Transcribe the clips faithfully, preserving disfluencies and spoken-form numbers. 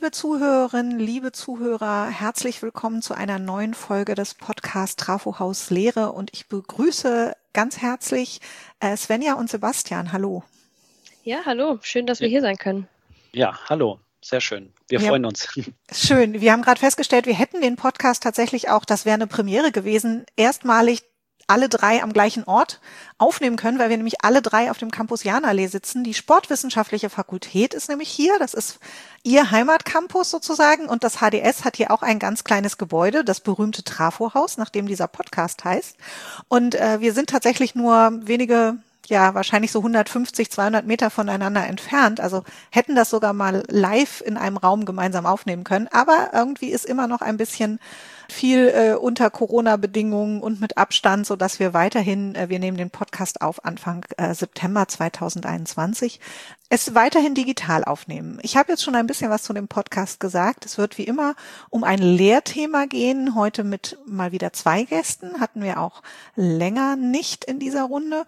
Liebe Zuhörerinnen, liebe Zuhörer, herzlich willkommen zu einer neuen Folge des Podcasts Trafohaus Lehre und ich begrüße ganz herzlich äh, Svenja und Sebastian. Hallo. Ja, hallo. Schön, dass wir hier sein können. Ja, hallo. Sehr schön. Wir ja, freuen uns. Schön. Wir haben gerade festgestellt, wir hätten den Podcast tatsächlich auch, das wäre eine Premiere gewesen, erstmalig alle drei am gleichen Ort aufnehmen können, weil wir nämlich alle drei auf dem Campus Janallee sitzen. Die Sportwissenschaftliche Fakultät ist nämlich hier. Das ist ihr Heimatcampus sozusagen. Und das H D S hat hier auch ein ganz kleines Gebäude, das berühmte Trafohaus, nach dem dieser Podcast heißt. Und äh, wir sind tatsächlich nur wenige, ja, wahrscheinlich so hundertfünfzig, zweihundert Meter voneinander entfernt. Also hätten das sogar mal live in einem Raum gemeinsam aufnehmen können. Aber irgendwie ist immer noch ein bisschen viel äh, unter Corona-Bedingungen und mit Abstand, so dass wir weiterhin, äh, wir nehmen den Podcast auf Anfang äh, September zweitausendeinundzwanzig, es weiterhin digital aufnehmen. Ich habe jetzt schon ein bisschen was zu dem Podcast gesagt. Es wird wie immer um ein Lehrthema gehen. Heute mit mal wieder zwei Gästen. Hatten wir auch länger nicht in dieser Runde.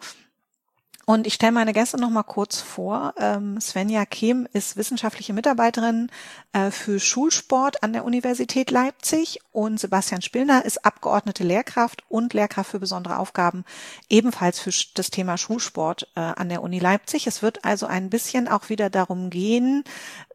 Und ich stelle meine Gäste noch mal kurz vor. Ähm, Svenja Kehm ist wissenschaftliche Mitarbeiterin äh, für Schulsport an der Universität Leipzig und Sebastian Spillner ist Abgeordnete Lehrkraft und Lehrkraft für besondere Aufgaben, ebenfalls für das Thema Schulsport äh, an der Uni Leipzig. Es wird also ein bisschen auch wieder darum gehen,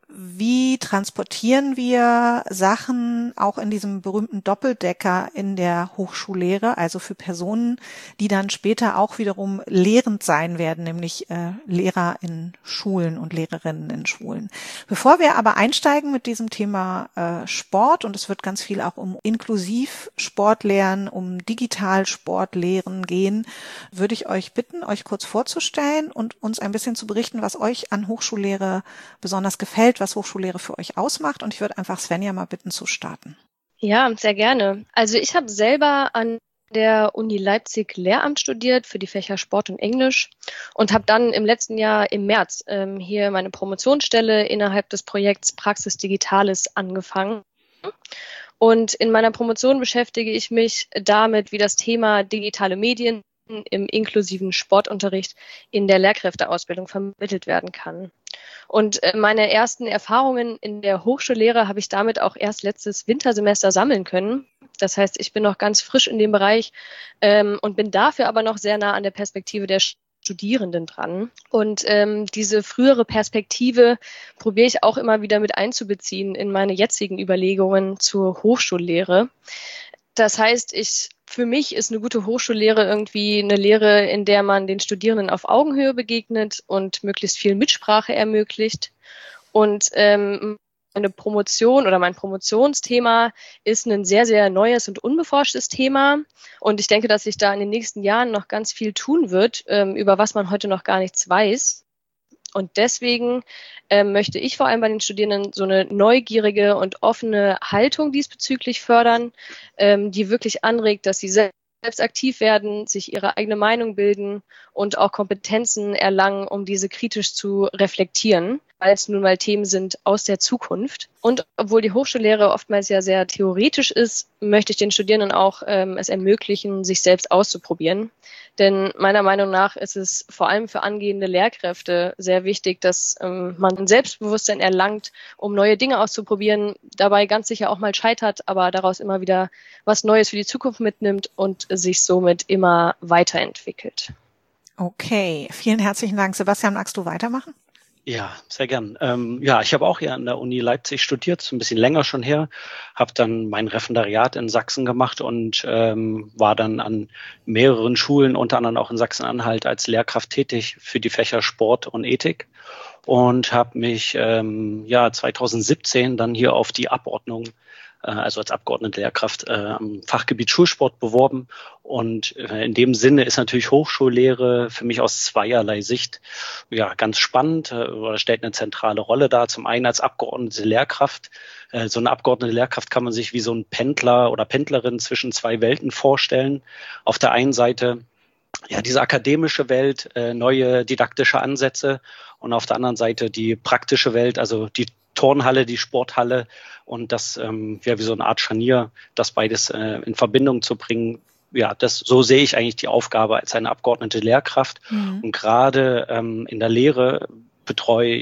wie transportieren wir Sachen auch in diesem berühmten Doppeldecker in der Hochschullehre, also für Personen, die dann später auch wiederum lehrend sein werden, nämlich äh, Lehrer in Schulen und Lehrerinnen in Schulen. Bevor wir aber einsteigen mit diesem Thema äh, Sport, und es wird ganz viel auch um Inklusivsportlehren, um Digitalsportlehren gehen, würde ich euch bitten, euch kurz vorzustellen und uns ein bisschen zu berichten, was euch an Hochschullehre besonders gefällt, was Hochschullehre für euch ausmacht. Und ich würde einfach Svenja mal bitten zu starten. Ja, sehr gerne. Also ich habe selber an der Uni Leipzig Lehramt studiert für die Fächer Sport und Englisch und habe dann im letzten Jahr im März ähm, hier meine Promotionsstelle innerhalb des Projekts Praxis Digitales angefangen. Und in meiner Promotion beschäftige ich mich damit, wie das Thema digitale Medien im inklusiven Sportunterricht in der Lehrkräfteausbildung vermittelt werden kann. Und meine ersten Erfahrungen in der Hochschullehre habe ich damit auch erst letztes Wintersemester sammeln können. Das heißt, ich bin noch ganz frisch in dem Bereich ähm, und bin dafür aber noch sehr nah an der Perspektive der Studierenden dran. Und ähm, diese frühere Perspektive probiere ich auch immer wieder mit einzubeziehen in meine jetzigen Überlegungen zur Hochschullehre. Das heißt, ich, für mich ist eine gute Hochschullehre irgendwie eine Lehre, in der man den Studierenden auf Augenhöhe begegnet und möglichst viel Mitsprache ermöglicht. Und ähm, meine Promotion oder mein Promotionsthema ist ein sehr, sehr neues und unbeforschtes Thema. Und ich denke, dass sich da in den nächsten Jahren noch ganz viel tun wird, ähm, über was man heute noch gar nichts weiß. Und deswegen ähm, möchte ich vor allem bei den Studierenden so eine neugierige und offene Haltung diesbezüglich fördern, ähm, die wirklich anregt, dass sie selbst aktiv werden, sich ihre eigene Meinung bilden und auch Kompetenzen erlangen, um diese kritisch zu reflektieren, weil es nun mal Themen sind aus der Zukunft. Und obwohl die Hochschullehre oftmals ja sehr theoretisch ist, möchte ich den Studierenden auch ähm, es ermöglichen, sich selbst auszuprobieren. Denn meiner Meinung nach ist es vor allem für angehende Lehrkräfte sehr wichtig, dass ähm, man ein Selbstbewusstsein erlangt, um neue Dinge auszuprobieren, dabei ganz sicher auch mal scheitert, aber daraus immer wieder was Neues für die Zukunft mitnimmt und sich somit immer weiterentwickelt. Okay, vielen herzlichen Dank. Sebastian, magst du weitermachen? Ja, sehr gern. Ähm, ja, ich habe auch hier an der Uni Leipzig studiert, so ein bisschen länger schon her, habe dann mein Referendariat in Sachsen gemacht und ähm, war dann an mehreren Schulen, unter anderem auch in Sachsen-Anhalt, als Lehrkraft tätig für die Fächer Sport und Ethik und habe mich ähm, ja zweitausendsiebzehn dann hier auf die Abordnung, äh, also als Abgeordnete Lehrkraft äh, am Fachgebiet Schulsport beworben. Und äh, in dem Sinne ist natürlich Hochschullehre für mich aus zweierlei Sicht ja ganz spannend äh, oder stellt eine zentrale Rolle dar. Zum einen als Abgeordnete Lehrkraft. Äh, so eine Abgeordnete Lehrkraft kann man sich wie so ein Pendler oder Pendlerin zwischen zwei Welten vorstellen. Auf der einen Seite ja diese akademische Welt, äh, neue didaktische Ansätze und auf der anderen Seite die praktische Welt, also die Turnhalle, die Sporthalle und das ähm, ja wie so eine Art Scharnier, das beides äh, in Verbindung zu bringen. Ja, das so sehe ich eigentlich die Aufgabe als eine Abgeordnete Lehrkraft. Mhm. Und gerade ähm, in der Lehre betreue ich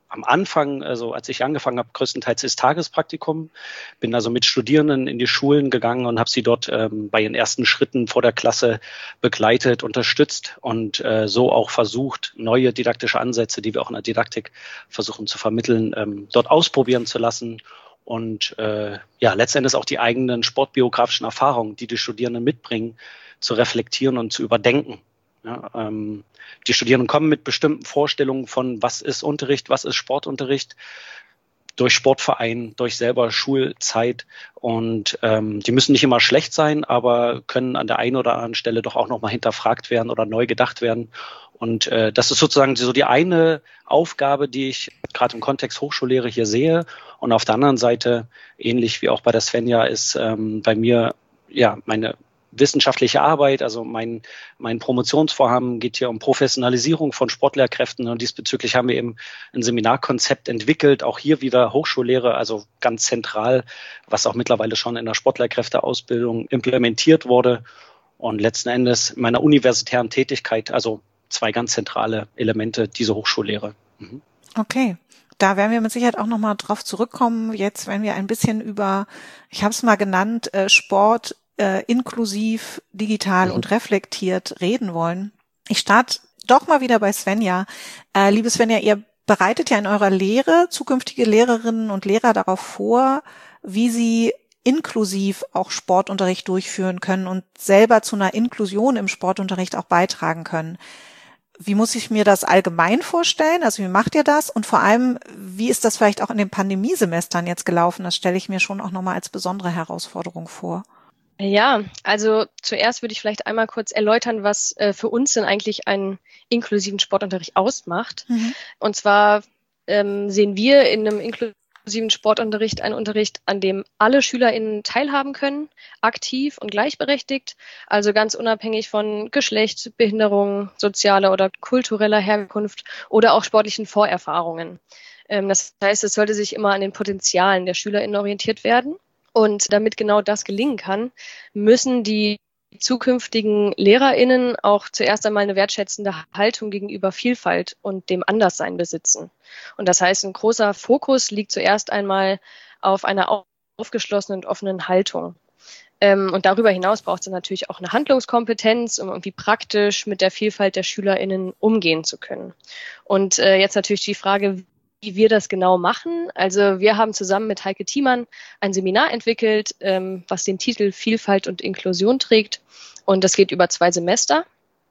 am Anfang, also als ich angefangen habe, größtenteils das Tagespraktikum, bin also mit Studierenden in die Schulen gegangen und habe sie dort ähm, bei ihren ersten Schritten vor der Klasse begleitet, unterstützt und äh, so auch versucht, neue didaktische Ansätze, die wir auch in der Didaktik versuchen zu vermitteln, ähm, dort ausprobieren zu lassen und äh, ja, letztendlich auch die eigenen sportbiografischen Erfahrungen, die die Studierenden mitbringen, zu reflektieren und zu überdenken. Ja, ähm, die Studierenden kommen mit bestimmten Vorstellungen von, was ist Unterricht, was ist Sportunterricht, durch Sportverein, durch selber Schulzeit. Und ähm, die müssen nicht immer schlecht sein, aber können an der einen oder anderen Stelle doch auch nochmal hinterfragt werden oder neu gedacht werden. Und äh, das ist sozusagen so die eine Aufgabe, die ich gerade im Kontext Hochschullehre hier sehe. Und auf der anderen Seite, ähnlich wie auch bei der Svenja, ist ähm, bei mir ja meine wissenschaftliche Arbeit, also mein, mein Promotionsvorhaben geht hier um Professionalisierung von Sportlehrkräften und diesbezüglich haben wir eben ein Seminarkonzept entwickelt, auch hier wieder Hochschullehre, also ganz zentral, was auch mittlerweile schon in der Sportlehrkräfteausbildung implementiert wurde und letzten Endes meiner universitären Tätigkeit, also zwei ganz zentrale Elemente dieser Hochschullehre. Mhm. Okay. Da werden wir mit Sicherheit auch nochmal drauf zurückkommen, jetzt wenn wir ein bisschen über, ich habe es mal genannt, Sport Äh, inklusiv, digital mhm. und reflektiert reden wollen. Ich starte doch mal wieder bei Svenja. Äh, liebe Svenja, ihr bereitet ja in eurer Lehre zukünftige Lehrerinnen und Lehrer darauf vor, wie sie inklusiv auch Sportunterricht durchführen können und selber zu einer Inklusion im Sportunterricht auch beitragen können. Wie muss ich mir das allgemein vorstellen? Also wie macht ihr das? Und vor allem, wie ist das vielleicht auch in den Pandemiesemestern jetzt gelaufen? Das stelle ich mir schon auch nochmal als besondere Herausforderung vor. Ja, also zuerst würde ich vielleicht einmal kurz erläutern, was äh, für uns denn eigentlich einen inklusiven Sportunterricht ausmacht. Mhm. Und zwar ähm, sehen wir in einem inklusiven Sportunterricht einen Unterricht, an dem alle SchülerInnen teilhaben können, aktiv und gleichberechtigt, also ganz unabhängig von Geschlecht, Behinderung, sozialer oder kultureller Herkunft oder auch sportlichen Vorerfahrungen. Ähm, das heißt, es sollte sich immer an den Potenzialen der SchülerInnen orientiert werden. Und damit genau das gelingen kann, müssen die zukünftigen LehrerInnen auch zuerst einmal eine wertschätzende Haltung gegenüber Vielfalt und dem Anderssein besitzen. Und das heißt, ein großer Fokus liegt zuerst einmal auf einer aufgeschlossenen und offenen Haltung. Ähm, und darüber hinaus braucht es natürlich auch eine Handlungskompetenz, um irgendwie praktisch mit der Vielfalt der SchülerInnen umgehen zu können. Und äh, jetzt natürlich die Frage, wie wir das genau machen. Also wir haben zusammen mit Heike Thiemann ein Seminar entwickelt, ähm, was den Titel Vielfalt und Inklusion trägt. Und das geht über zwei Semester.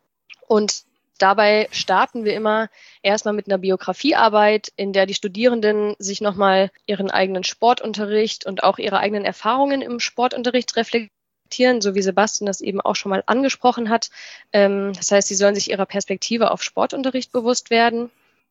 Und dabei starten wir immer erstmal mit einer Biografiearbeit, in der die Studierenden sich nochmal ihren eigenen Sportunterricht und auch ihre eigenen Erfahrungen im Sportunterricht reflektieren, so wie Sebastian das eben auch schon mal angesprochen hat. Ähm, das heißt, sie sollen sich ihrer Perspektive auf Sportunterricht bewusst werden.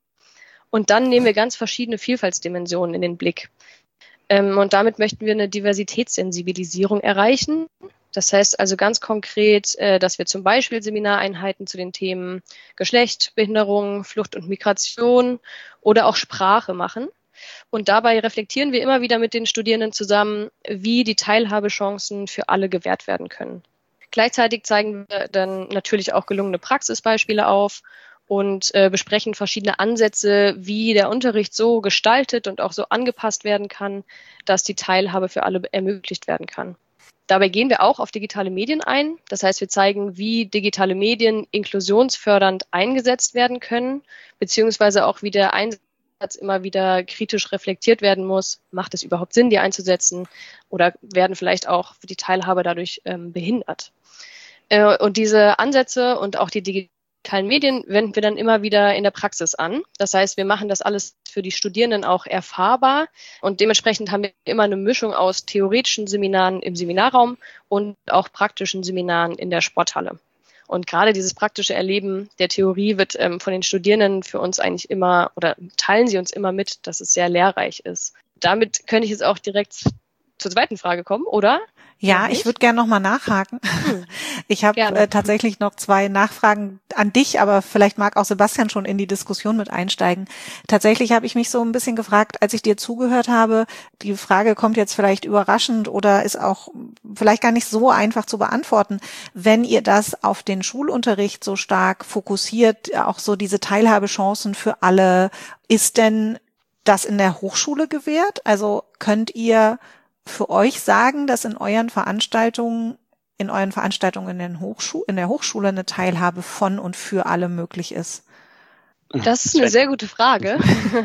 Und dann nehmen wir ganz verschiedene Vielfaltsdimensionen in den Blick. Ähm, und damit möchten wir eine Diversitätssensibilisierung erreichen. Das heißt also ganz konkret, äh, dass wir zum Beispiel Seminareinheiten zu den Themen Geschlecht, Behinderung, Flucht und Migration oder auch Sprache machen. Und dabei reflektieren wir immer wieder mit den Studierenden zusammen, wie die Teilhabechancen für alle gewährt werden können. Gleichzeitig zeigen wir dann natürlich auch gelungene Praxisbeispiele auf und äh, besprechen verschiedene Ansätze, wie der Unterricht so gestaltet und auch so angepasst werden kann, dass die Teilhabe für alle ermöglicht werden kann. Dabei gehen wir auch auf digitale Medien ein. Das heißt, wir zeigen, wie digitale Medien inklusionsfördernd eingesetzt werden können, beziehungsweise auch wie der Einsatz immer wieder kritisch reflektiert werden muss. Macht es überhaupt Sinn, die einzusetzen? Oder werden vielleicht auch die Teilhabe dadurch ähm, behindert? Äh, und diese Ansätze und auch die digitalen Medien wenden wir dann immer wieder in der Praxis an. Das heißt, wir machen das alles für die Studierenden auch erfahrbar und dementsprechend haben wir immer eine Mischung aus theoretischen Seminaren im Seminarraum und auch praktischen Seminaren in der Sporthalle. Und gerade dieses praktische Erleben der Theorie wird ähm, von den Studierenden für uns eigentlich immer oder teilen sie uns immer mit, dass es sehr lehrreich ist. Damit könnte ich jetzt auch direkt zur zweiten Frage kommen, oder? Ja, ich würde gerne nochmal nachhaken. Hm. Ich habe äh, tatsächlich noch zwei Nachfragen an dich, aber vielleicht mag auch Sebastian schon in die Diskussion mit einsteigen. Tatsächlich habe ich mich so ein bisschen gefragt, als ich dir zugehört habe, die Frage kommt jetzt vielleicht überraschend oder ist auch vielleicht gar nicht so einfach zu beantworten. Wenn ihr das auf den Schulunterricht so stark fokussiert, auch so diese Teilhabechancen für alle, ist denn das in der Hochschule gewährt? Also könnt ihr für euch sagen, dass in euren Veranstaltungen, in euren Veranstaltungen in, den Hochschu- in der Hochschule eine Teilhabe von und für alle möglich ist? Das ist eine sehr gute Frage.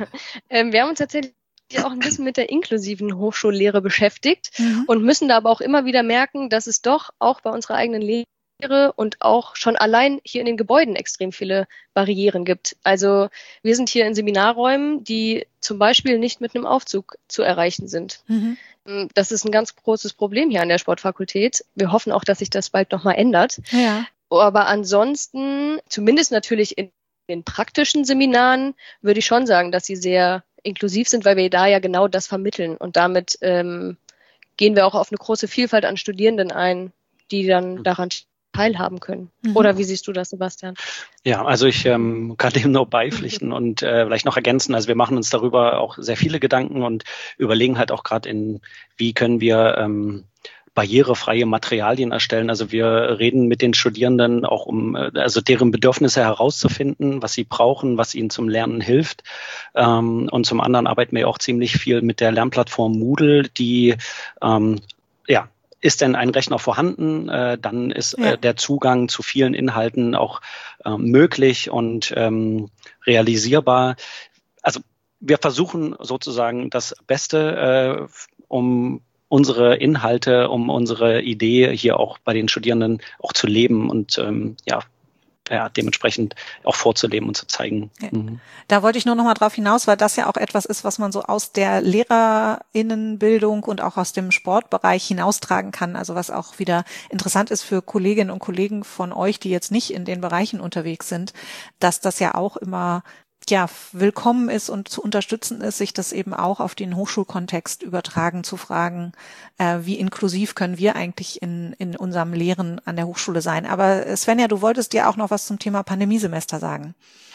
ähm, wir haben uns tatsächlich auch ein bisschen mit der inklusiven Hochschullehre beschäftigt mhm. und müssen da aber auch immer wieder merken, dass es doch auch bei unserer eigenen Lehre und auch schon allein hier in den Gebäuden extrem viele Barrieren gibt. Also wir sind hier in Seminarräumen, die zum Beispiel nicht mit einem Aufzug zu erreichen sind. Mhm. Das ist ein ganz großes Problem hier an der Sportfakultät. Wir hoffen auch, dass sich das bald nochmal ändert. Ja. Aber ansonsten, zumindest natürlich in den praktischen Seminaren, würde ich schon sagen, dass sie sehr inklusiv sind, weil wir da ja genau das vermitteln. Und damit ähm, gehen wir auch auf eine große Vielfalt an Studierenden ein, die dann daran teilhaben können. Mhm. Oder wie siehst du das, Sebastian? Ja, also ich ähm, kann dem nur beipflichten und äh, vielleicht noch ergänzen. Also wir machen uns darüber auch sehr viele Gedanken und überlegen halt auch gerade in, wie können wir ähm, barrierefreie Materialien erstellen. Also wir reden mit den Studierenden auch um, also deren Bedürfnisse herauszufinden, was sie brauchen, was ihnen zum Lernen hilft. Ähm, und zum anderen arbeiten wir auch ziemlich viel mit der Lernplattform Moodle, die ähm, ja ist denn ein Rechner vorhanden, äh, dann ist äh, der Zugang zu vielen Inhalten auch äh, möglich und ähm, realisierbar. Also wir versuchen sozusagen das Beste, äh, um unsere Inhalte, um unsere Idee hier auch bei den Studierenden auch zu leben und ähm, ja, ja, dementsprechend auch vorzuleben und zu zeigen. Ja. Mhm. Da wollte ich nur noch mal drauf hinaus, weil das ja auch etwas ist, was man so aus der LehrerInnenbildung und auch aus dem Sportbereich hinaustragen kann. Also was auch wieder interessant ist für Kolleginnen und Kollegen von euch, die jetzt nicht in den Bereichen unterwegs sind, dass das ja auch immer ja willkommen ist und zu unterstützen ist, sich das eben auch auf den Hochschulkontext übertragen, zu fragen, äh, wie inklusiv können wir eigentlich in in unserem Lehren an der Hochschule sein. Aber Svenja, du wolltest dir auch noch was zum Thema Pandemiesemester sagen.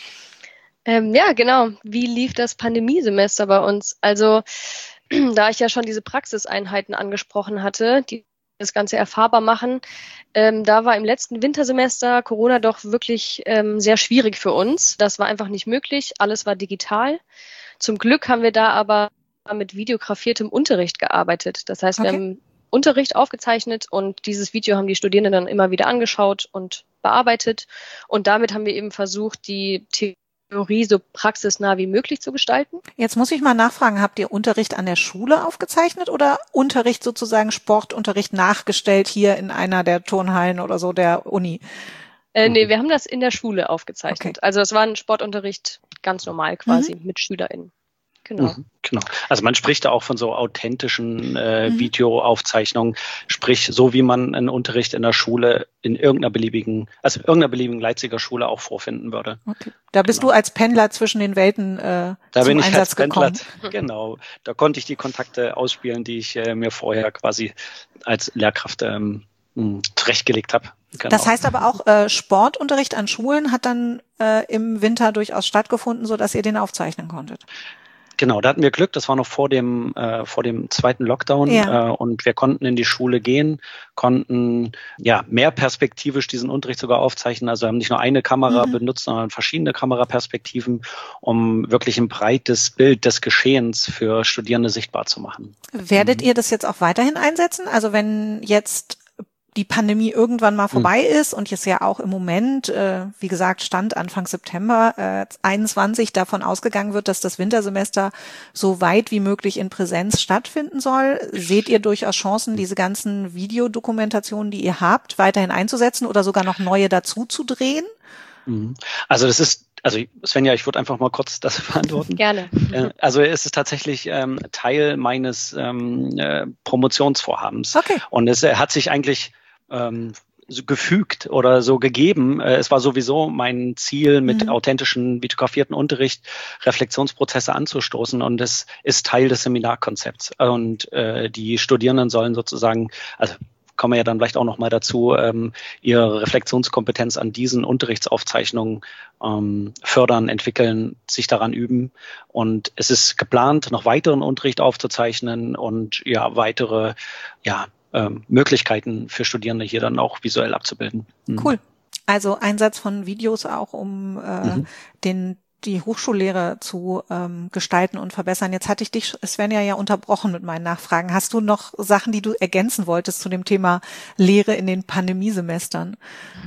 Ähm, ja, genau. Wie lief das Pandemiesemester bei uns? Also da ich ja schon diese Praxiseinheiten angesprochen hatte, die das Ganze erfahrbar machen. Ähm, da war im letzten Wintersemester Corona doch wirklich ähm, sehr schwierig für uns. Das war einfach nicht möglich. Alles war digital. Zum Glück haben wir da aber mit videografiertem Unterricht gearbeitet. Das heißt, okay. wir haben Unterricht aufgezeichnet und dieses Video haben die Studierenden dann immer wieder angeschaut und bearbeitet. Und damit haben wir eben versucht, die Theorie so praxisnah wie möglich zu gestalten. Jetzt muss ich mal nachfragen, habt ihr Unterricht an der Schule aufgezeichnet oder Unterricht sozusagen Sportunterricht nachgestellt hier in einer der Turnhallen oder so der Uni? Äh, nee, wir haben das in der Schule aufgezeichnet. Okay. Also es war ein Sportunterricht ganz normal quasi mhm. mit SchülerInnen. Genau. Mhm, genau. Also man spricht da auch von so authentischen äh, mhm. Videoaufzeichnungen, sprich so wie man einen Unterricht in der Schule in irgendeiner beliebigen, also irgendeiner beliebigen Leipziger Schule auch vorfinden würde. Okay. Da bist genau. du als Pendler zwischen den Welten äh, da zum bin ich Einsatz als Pendler, gekommen. Genau. Da konnte ich die Kontakte ausspielen, die ich äh, mir vorher quasi als Lehrkraft ähm, mh, zurechtgelegt habe. Genau. Das heißt aber auch, äh, Sportunterricht an Schulen hat dann äh, im Winter durchaus stattgefunden, so dass ihr den aufzeichnen konntet. Genau, da hatten wir Glück, das war noch vor dem äh, vor dem zweiten Lockdown ja. äh, und wir konnten in die Schule gehen, konnten ja mehr perspektivisch diesen Unterricht sogar aufzeichnen, also haben nicht nur eine Kamera mhm. benutzt, sondern verschiedene Kameraperspektiven, um wirklich ein breites Bild des Geschehens für Studierende sichtbar zu machen. Werdet mhm. ihr das jetzt auch weiterhin einsetzen? Also wenn jetzt die Pandemie irgendwann mal vorbei mhm. ist und jetzt ja auch im Moment, äh, wie gesagt, Stand Anfang September äh, einundzwanzig davon ausgegangen wird, dass das Wintersemester so weit wie möglich in Präsenz stattfinden soll. Seht ihr durchaus Chancen, diese ganzen Videodokumentationen, die ihr habt, weiterhin einzusetzen oder sogar noch neue dazu zu drehen? Mhm. Also das ist Also Svenja, ich würde einfach mal kurz das beantworten. Gerne. Also es ist tatsächlich ähm, Teil meines ähm, äh, Promotionsvorhabens. Okay. Und es äh, hat sich eigentlich ähm, so gefügt oder so gegeben. Äh, es war sowieso mein Ziel, mit mhm. authentischen, videografierten Unterricht Reflexionsprozesse anzustoßen. Und es ist Teil des Seminarkonzepts. Und äh, die Studierenden sollen sozusagen, also kommen wir ja dann vielleicht auch noch mal dazu, ähm, ihre Reflexionskompetenz an diesen Unterrichtsaufzeichnungen ähm, fördern, entwickeln, sich daran üben. Und es ist geplant, noch weiteren Unterricht aufzuzeichnen und ja weitere ja ähm, Möglichkeiten für Studierende hier dann auch visuell abzubilden. Mhm. Cool. Also Einsatz von Videos auch, um äh, mhm. den die Hochschullehre zu ähm, gestalten und verbessern. Jetzt hatte ich dich, Svenja, ja unterbrochen mit meinen Nachfragen. Hast du noch Sachen, die du ergänzen wolltest zu dem Thema Lehre in den Pandemiesemestern?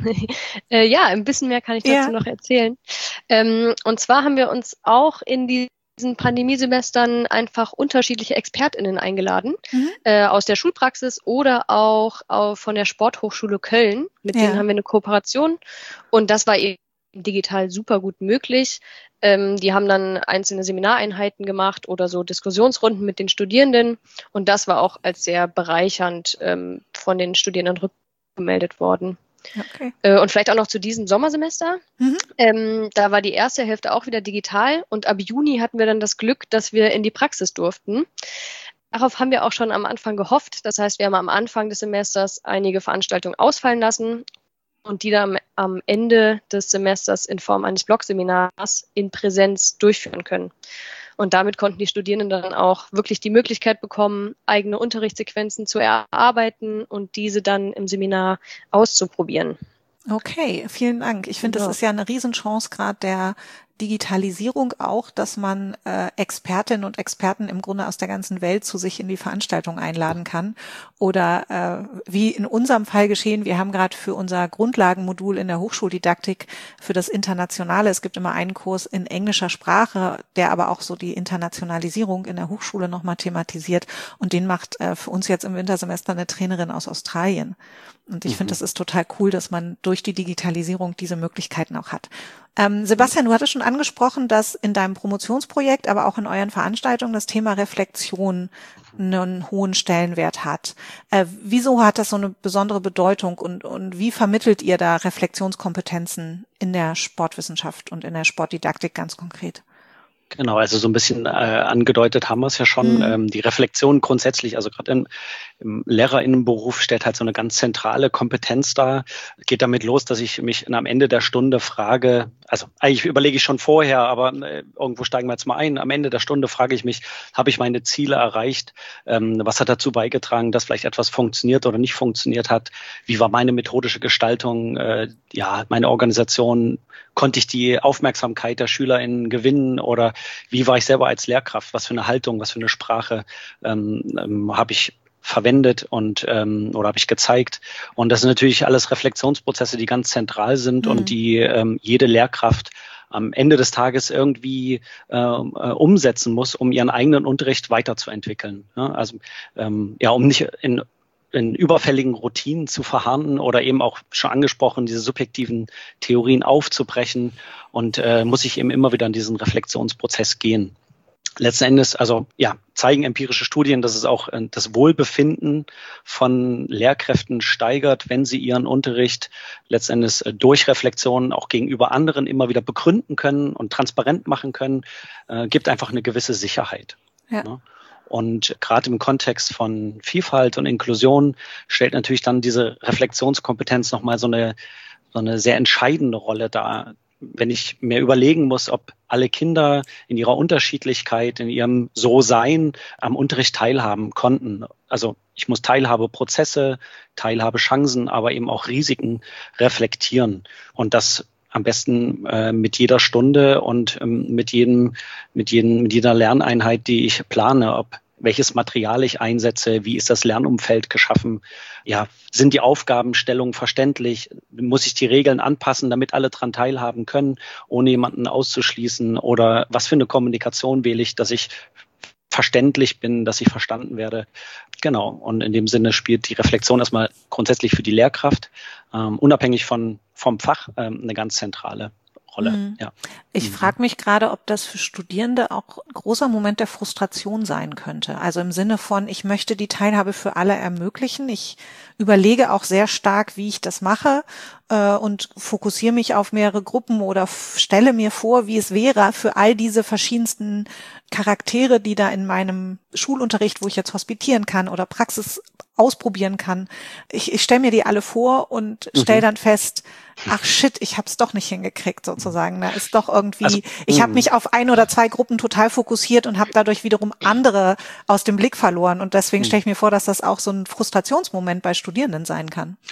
äh, ja, ein bisschen mehr kann ich dazu ja. noch erzählen. Ähm, und zwar haben wir uns auch in die diesen Pandemiesemestern einfach unterschiedliche ExpertInnen eingeladen, mhm. äh, aus der Schulpraxis oder auch, auch von der Sporthochschule Köln. Mit ja. denen haben wir eine Kooperation und das war eben digital super gut möglich. Ähm, die haben dann einzelne Seminareinheiten gemacht oder so Diskussionsrunden mit den Studierenden und das war auch als sehr bereichernd ähm, von den Studierenden rückgemeldet worden. Okay. Äh, und vielleicht auch noch zu diesem Sommersemester. Mhm. Ähm, da war die erste Hälfte auch wieder digital und ab Juni hatten wir dann das Glück, dass wir in die Praxis durften. Darauf haben wir auch schon am Anfang gehofft. Das heißt, wir haben am Anfang des Semesters einige Veranstaltungen ausfallen lassen und die dann am Ende des Semesters in Form eines Blogseminars in Präsenz durchführen können. Und damit konnten die Studierenden dann auch wirklich die Möglichkeit bekommen, eigene Unterrichtssequenzen zu erarbeiten und diese dann im Seminar auszuprobieren. Okay, vielen Dank. Ich finde, ja. das ist ja eine Riesenchance gerade der Digitalisierung auch, dass man äh, Expertinnen und Experten im Grunde aus der ganzen Welt zu sich in die Veranstaltung einladen kann. Oder äh, wie in unserem Fall geschehen, wir haben gerade für unser Grundlagenmodul in der Hochschuldidaktik für das Internationale, es gibt immer einen Kurs in englischer Sprache, der aber auch so die Internationalisierung in der Hochschule nochmal thematisiert und den macht äh, für uns jetzt im Wintersemester eine Trainerin aus Australien. Und ich mhm. finde, das ist total cool, dass man durch die Digitalisierung diese Möglichkeiten auch hat. Ähm, Sebastian, du hattest schon angesprochen, dass in deinem Promotionsprojekt, aber auch in euren Veranstaltungen das Thema Reflexion einen hohen Stellenwert hat. Äh, wieso hat das so eine besondere Bedeutung und, und wie vermittelt ihr da Reflexionskompetenzen in der Sportwissenschaft und in der Sportdidaktik ganz konkret? Genau, also so ein bisschen äh, angedeutet haben wir es ja schon. Mhm. Ähm, die Reflexion grundsätzlich, also gerade im, im LehrerInnenberuf stellt halt so eine ganz zentrale Kompetenz dar. Geht damit los, dass ich mich am Ende der Stunde frage, also eigentlich überlege ich schon vorher, aber äh, irgendwo steigen wir jetzt mal ein. Am Ende der Stunde frage ich mich, habe ich meine Ziele erreicht? Ähm, was hat dazu beigetragen, dass vielleicht etwas funktioniert oder nicht funktioniert hat? Wie war meine methodische Gestaltung? Äh, ja, meine Organisation, konnte ich die Aufmerksamkeit der SchülerInnen gewinnen oder wie war ich selber als Lehrkraft? Was für eine Haltung, was für eine Sprache ähm, ähm, habe ich verwendet und ähm, oder habe ich gezeigt? Und das sind natürlich alles Reflexionsprozesse, die ganz zentral sind mhm. und die ähm, jede Lehrkraft am Ende des Tages irgendwie äh, umsetzen muss, um ihren eigenen Unterricht weiterzuentwickeln. Ja, also ähm, ja, um nicht in in überfälligen Routinen zu verharren oder eben auch schon angesprochen, diese subjektiven Theorien aufzubrechen und äh, muss ich eben immer wieder in diesen Reflexionsprozess gehen. Letzten Endes, also ja, zeigen empirische Studien, dass es auch äh, das Wohlbefinden von Lehrkräften steigert, wenn sie ihren Unterricht letzten Endes äh, durch Reflexion auch gegenüber anderen immer wieder begründen können und transparent machen können, äh, gibt einfach eine gewisse Sicherheit. Ja. Ne? Und gerade im Kontext von Vielfalt und Inklusion stellt natürlich dann diese Reflexionskompetenz nochmal so eine, so eine sehr entscheidende Rolle dar. Wenn ich mir überlegen muss, ob alle Kinder in ihrer Unterschiedlichkeit, in ihrem So-Sein am Unterricht teilhaben konnten. Also ich muss Teilhabeprozesse, Teilhabechancen, aber eben auch Risiken reflektieren. Und das am besten äh, mit jeder Stunde und ähm, mit jedem, mit jedem, mit jeder Lerneinheit, die ich plane, ob welches Material ich einsetze, wie ist das Lernumfeld geschaffen, ja, sind die Aufgabenstellungen verständlich, muss ich die Regeln anpassen, damit alle dran teilhaben können, ohne jemanden auszuschließen oder was für eine Kommunikation wähle ich, dass ich verständlich bin, dass ich verstanden werde. Genau. Und in dem Sinne spielt die Reflexion erstmal grundsätzlich für die Lehrkraft, ähm, unabhängig von, vom Fach, ähm, eine ganz zentrale Rolle. Mhm. Ja. Ich mhm. frage mich gerade, ob das für Studierende auch ein großer Moment der Frustration sein könnte. Also im Sinne von, ich möchte die Teilhabe für alle ermöglichen. Ich überlege auch sehr stark, wie ich das mache äh, und fokussiere mich auf mehrere Gruppen oder f- stelle mir vor, wie es wäre für all diese verschiedensten Charaktere, die da in meinem Schulunterricht, wo ich jetzt hospitieren kann oder Praxis ausprobieren kann. Ich, ich stelle mir die alle vor und stelle mhm. dann fest, ach shit, ich habe es doch nicht hingekriegt sozusagen. Da ist doch irgendwie, also, ich habe mich auf ein oder zwei Gruppen total fokussiert und habe dadurch wiederum andere aus dem Blick verloren. Und deswegen stelle ich mir vor, dass das auch so ein Frustrationsmoment bei Studierenden sein kann.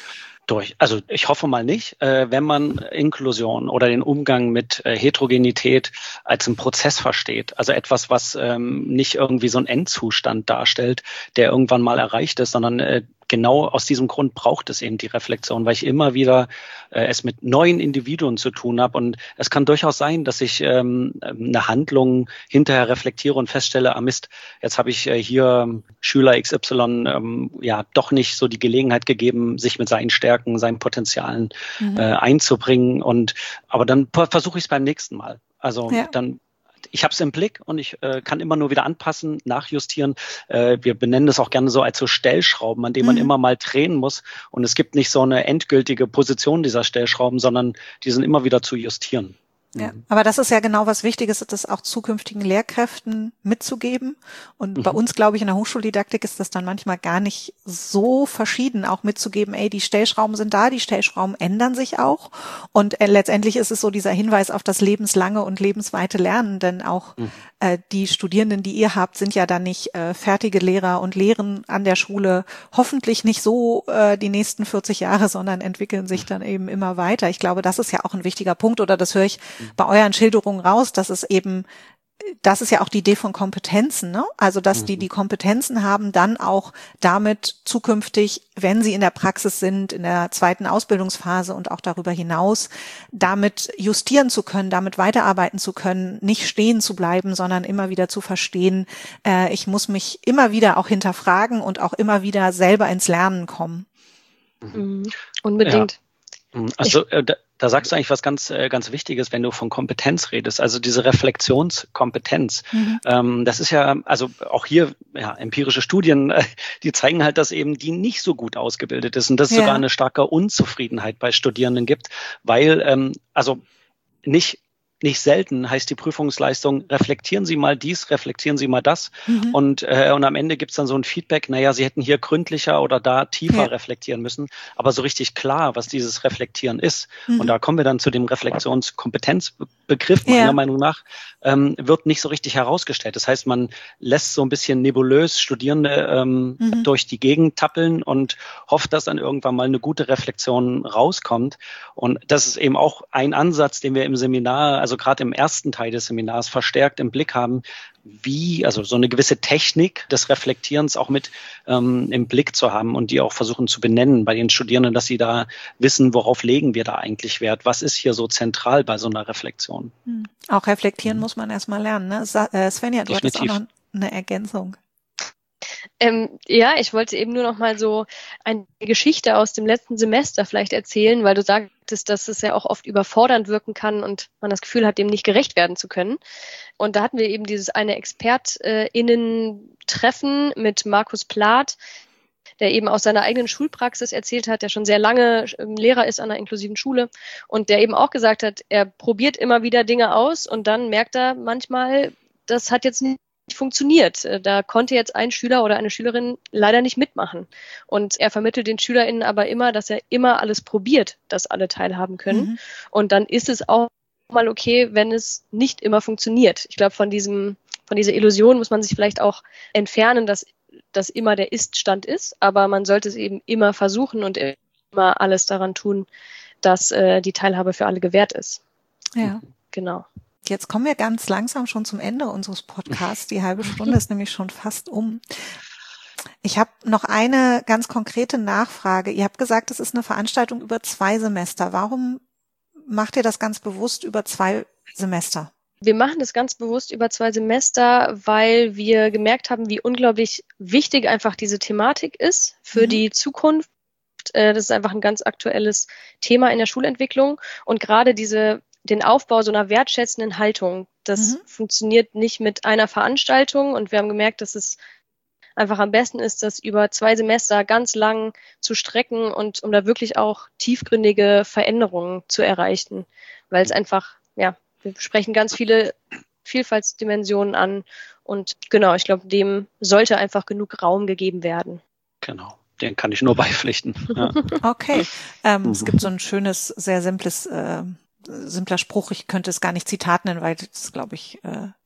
Durch, also ich hoffe mal nicht, äh, wenn man Inklusion oder den Umgang mit äh, Heterogenität als einen Prozess versteht, also etwas, was ähm, nicht irgendwie so einen Endzustand darstellt, der irgendwann mal erreicht ist, sondern äh, genau aus diesem Grund braucht es eben die Reflexion, weil ich immer wieder äh, es mit neuen Individuen zu tun habe. Und es kann durchaus sein, dass ich ähm, eine Handlung hinterher reflektiere und feststelle, ah Mist, jetzt habe ich äh, hier Schüler X Y ähm, ja doch nicht so die Gelegenheit gegeben, sich mit seinen Stärken, seinen Potenzialen mhm. äh, einzubringen. Und aber dann versuche ich es beim nächsten Mal. Also ja. dann Ich habe es im Blick und ich äh, kann immer nur wieder anpassen, nachjustieren. Äh, wir benennen das auch gerne so als so Stellschrauben, an denen man mhm. immer mal drehen muss. Und es gibt nicht so eine endgültige Position dieser Stellschrauben, sondern die sind immer wieder zu justieren. Ja, aber das ist ja genau was Wichtiges, das auch zukünftigen Lehrkräften mitzugeben. Und mhm. bei uns, glaube ich, in der Hochschuldidaktik ist das dann manchmal gar nicht so verschieden, auch mitzugeben, ey, die Stellschrauben sind da, die Stellschrauben ändern sich auch. Und äh, letztendlich ist es so dieser Hinweis auf das lebenslange und lebensweite Lernen, denn auch mhm. äh, die Studierenden, die ihr habt, sind ja dann nicht äh, fertige Lehrer und lehren an der Schule hoffentlich nicht so äh, die nächsten vierzig Jahre, sondern entwickeln sich dann eben immer weiter. Ich glaube, das ist ja auch ein wichtiger Punkt, oder das höre ich bei euren Schilderungen raus, dass es eben, das ist ja auch die Idee von Kompetenzen, ne? Also, dass die die Kompetenzen haben, dann auch damit zukünftig, wenn sie in der Praxis sind, in der zweiten Ausbildungsphase und auch darüber hinaus, damit justieren zu können, damit weiterarbeiten zu können, nicht stehen zu bleiben, sondern immer wieder zu verstehen, äh, ich muss mich immer wieder auch hinterfragen und auch immer wieder selber ins Lernen kommen. Mhm. Unbedingt. Ja. Also, äh, da Da sagst du eigentlich was ganz, ganz Wichtiges, wenn du von Kompetenz redest. Also diese Reflexionskompetenz. Mhm. Ähm, das ist ja, also auch hier, ja, empirische Studien, die zeigen halt, dass eben die nicht so gut ausgebildet ist und dass es ja. sogar eine starke Unzufriedenheit bei Studierenden gibt, weil, ähm, also nicht Nicht selten heißt die Prüfungsleistung, reflektieren Sie mal dies, reflektieren Sie mal das. Mhm. Und, äh, und am Ende gibt's dann so ein Feedback, naja, Sie hätten hier gründlicher oder da tiefer ja. reflektieren müssen. Aber so richtig klar, was dieses Reflektieren ist. Mhm. Und da kommen wir dann zu dem Reflexionskompetenzbegriff, meiner ja. Meinung nach, ähm, wird nicht so richtig herausgestellt. Das heißt, man lässt so ein bisschen nebulös Studierende ähm, mhm. durch die Gegend tappeln und hofft, dass dann irgendwann mal eine gute Reflexion rauskommt. Und das ist eben auch ein Ansatz, den wir im Seminar, also gerade im ersten Teil des Seminars verstärkt im Blick haben, wie, also so eine gewisse Technik des Reflektierens auch mit ähm, im Blick zu haben und die auch versuchen zu benennen bei den Studierenden, dass sie da wissen, worauf legen wir da eigentlich Wert, was ist hier so zentral bei so einer Reflexion. Hm. Auch reflektieren mhm. muss man erstmal lernen, ne? Svenja, du hattest auch noch eine Ergänzung. Ähm, ja, ich wollte eben nur noch mal so eine Geschichte aus dem letzten Semester vielleicht erzählen, weil du sagtest, dass es ja auch oft überfordernd wirken kann und man das Gefühl hat, dem nicht gerecht werden zu können. Und da hatten wir eben dieses eine ExpertInnen-Treffen mit Markus Plath, der eben aus seiner eigenen Schulpraxis erzählt hat, der schon sehr lange Lehrer ist an einer inklusiven Schule und der eben auch gesagt hat, er probiert immer wieder Dinge aus und dann merkt er manchmal, das hat jetzt nicht funktioniert. Da konnte jetzt ein Schüler oder eine Schülerin leider nicht mitmachen. Und er vermittelt den SchülerInnen aber immer, dass er immer alles probiert, dass alle teilhaben können. Mhm. Und dann ist es auch mal okay, wenn es nicht immer funktioniert. Ich glaube, von diesem, von dieser Illusion muss man sich vielleicht auch entfernen, dass das immer der Ist-Stand ist. Aber man sollte es eben immer versuchen und immer alles daran tun, dass äh, die Teilhabe für alle gewährt ist. Ja. Genau. Jetzt kommen wir ganz langsam schon zum Ende unseres Podcasts. Die halbe Stunde ist nämlich schon fast um. Ich habe noch eine ganz konkrete Nachfrage. Ihr habt gesagt, es ist eine Veranstaltung über zwei Semester. Warum macht ihr das ganz bewusst über zwei Semester? Wir machen das ganz bewusst über zwei Semester, weil wir gemerkt haben, wie unglaublich wichtig einfach diese Thematik ist für mhm. die Zukunft. Das ist einfach ein ganz aktuelles Thema in der Schulentwicklung. Und gerade diese den Aufbau so einer wertschätzenden Haltung. Das mhm. funktioniert nicht mit einer Veranstaltung und wir haben gemerkt, dass es einfach am besten ist, das über zwei Semester ganz lang zu strecken und um da wirklich auch tiefgründige Veränderungen zu erreichen, weil es einfach, ja, wir sprechen ganz viele Vielfaltsdimensionen an und genau, ich glaube, dem sollte einfach genug Raum gegeben werden. Genau. Den kann ich nur beipflichten. Ja. Okay. Ähm, mhm. Es gibt so ein schönes, sehr simples äh, simpler Spruch, ich könnte es gar nicht Zitat nennen, weil das, glaube ich, äh,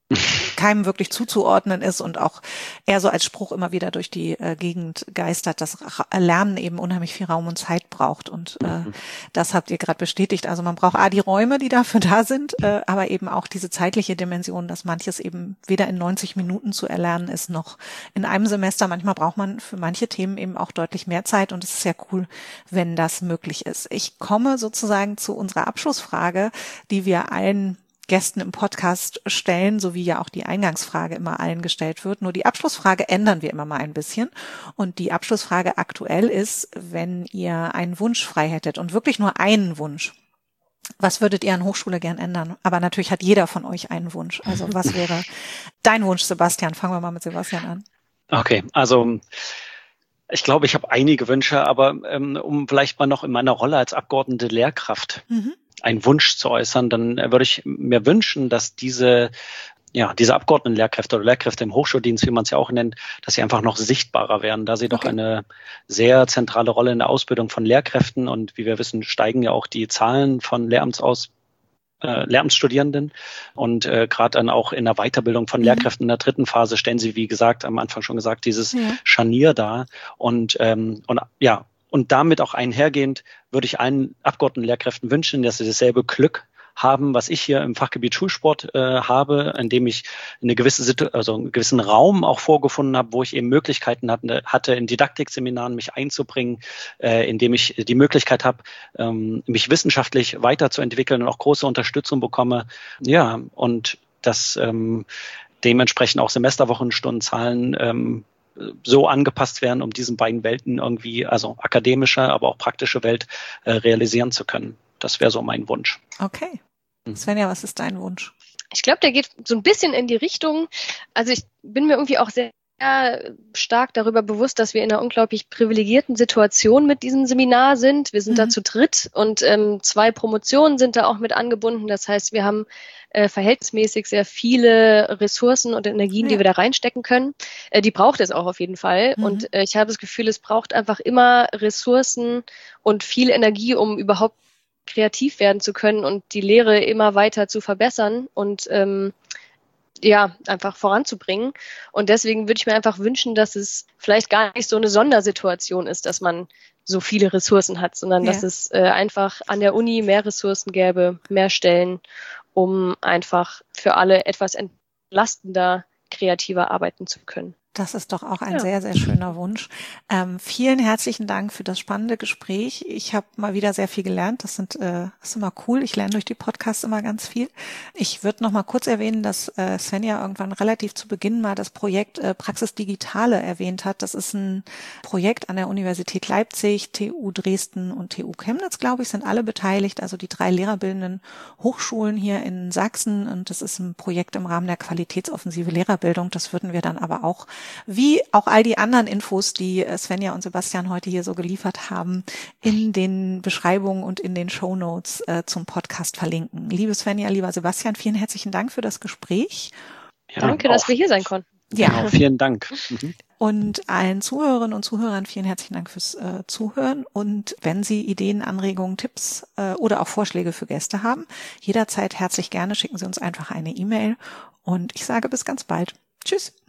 keinem wirklich zuzuordnen ist und auch eher so als Spruch immer wieder durch die äh, Gegend geistert, dass Lernen eben unheimlich viel Raum und Zeit braucht. Und äh, mhm. das habt ihr gerade bestätigt. Also man braucht A, die Räume, die dafür da sind, äh, aber eben auch diese zeitliche Dimension, dass manches eben weder in neunzig Minuten zu erlernen ist, noch in einem Semester. Manchmal braucht man für manche Themen eben auch deutlich mehr Zeit und es ist sehr cool, wenn das möglich ist. Ich komme sozusagen zu unserer Abschlussfrage, die wir allen Gästen im Podcast stellen, so wie ja auch die Eingangsfrage immer allen gestellt wird. Nur die Abschlussfrage ändern wir immer mal ein bisschen. Und die Abschlussfrage aktuell ist, wenn ihr einen Wunsch frei hättet und wirklich nur einen Wunsch, was würdet ihr an Hochschule gern ändern? Aber natürlich hat jeder von euch einen Wunsch. Also was wäre dein Wunsch, Sebastian? Fangen wir mal mit Sebastian an. Okay, also ich glaube, ich habe einige Wünsche, aber ähm, um vielleicht mal noch in meiner Rolle als Abgeordnete Lehrkraft mhm. einen Wunsch zu äußern, dann würde ich mir wünschen, dass diese ja diese Abgeordnetenlehrkräfte oder Lehrkräfte im Hochschuldienst, wie man es ja auch nennt, dass sie einfach noch sichtbarer werden, da sie okay. doch eine sehr zentrale Rolle in der Ausbildung von Lehrkräften und wie wir wissen, steigen ja auch die Zahlen von Lehramtsaus Äh, Lehramtsstudierenden und äh, gerade dann auch in der Weiterbildung von mhm. Lehrkräften in der dritten Phase stellen sie, wie gesagt, am Anfang schon gesagt, dieses ja. Scharnier dar und ähm, und ja und damit auch einhergehend würde ich allen Abgeordnetenlehrkräften wünschen, dass sie dasselbe Glück haben, was ich hier im Fachgebiet Schulsport äh, habe, indem ich eine gewisse Situ- also einen gewissen Raum auch vorgefunden habe, wo ich eben Möglichkeiten hatte, hatte in Didaktikseminaren mich einzubringen, äh, indem ich die Möglichkeit habe, ähm, mich wissenschaftlich weiterzuentwickeln und auch große Unterstützung bekomme. Ja, und dass ähm, dementsprechend auch Semesterwochenstundentzahlen ähm, so angepasst werden, um diesen beiden Welten irgendwie, also akademische, aber auch praktische Welt äh, realisieren zu können. Das wäre so mein Wunsch. Okay. Svenja, was ist dein Wunsch? Ich glaube, der geht so ein bisschen in die Richtung. Also ich bin mir irgendwie auch sehr stark darüber bewusst, dass wir in einer unglaublich privilegierten Situation mit diesem Seminar sind. Wir sind mhm. da zu dritt und ähm, zwei Promotionen sind da auch mit angebunden. Das heißt, wir haben äh, verhältnismäßig sehr viele Ressourcen und Energien, ja. die wir da reinstecken können. Äh, die braucht es auch auf jeden Fall. Mhm. Und äh, ich habe das Gefühl, es braucht einfach immer Ressourcen und viel Energie, um überhaupt kreativ werden zu können und die Lehre immer weiter zu verbessern und ähm, ja, einfach voranzubringen. Und deswegen würde ich mir einfach wünschen, dass es vielleicht gar nicht so eine Sondersituation ist, dass man so viele Ressourcen hat, sondern ja. dass es äh, einfach an der Uni mehr Ressourcen gäbe, mehr Stellen, um einfach für alle etwas entlastender, kreativer arbeiten zu können. Das ist doch auch ein ja. sehr, sehr schöner Wunsch. Ähm, vielen herzlichen Dank für das spannende Gespräch. Ich habe mal wieder sehr viel gelernt. Das sind, äh, ist immer cool. Ich lerne durch die Podcasts immer ganz viel. Ich würde noch mal kurz erwähnen, dass äh, Svenja irgendwann relativ zu Beginn mal das Projekt äh, Praxis Digitale erwähnt hat. Das ist ein Projekt an der Universität Leipzig, T U Dresden und T U Chemnitz, glaube ich, sind alle beteiligt. Also die drei lehrerbildenden Hochschulen hier in Sachsen. Und das ist ein Projekt im Rahmen der Qualitätsoffensive Lehrerbildung. Das würden wir dann aber auch wie auch all die anderen Infos, die Svenja und Sebastian heute hier so geliefert haben, in den Beschreibungen und in den Shownotes äh, zum Podcast verlinken. Liebe Svenja, lieber Sebastian, vielen herzlichen Dank für das Gespräch. Ja, Danke, auch. dass wir hier sein konnten. Ja, genau, vielen Dank. Mhm. Und allen Zuhörerinnen und Zuhörern vielen herzlichen Dank fürs äh, Zuhören. Und wenn Sie Ideen, Anregungen, Tipps äh, oder auch Vorschläge für Gäste haben, jederzeit herzlich gerne, schicken Sie uns einfach eine E-Mail. Und ich sage bis ganz bald. Tschüss.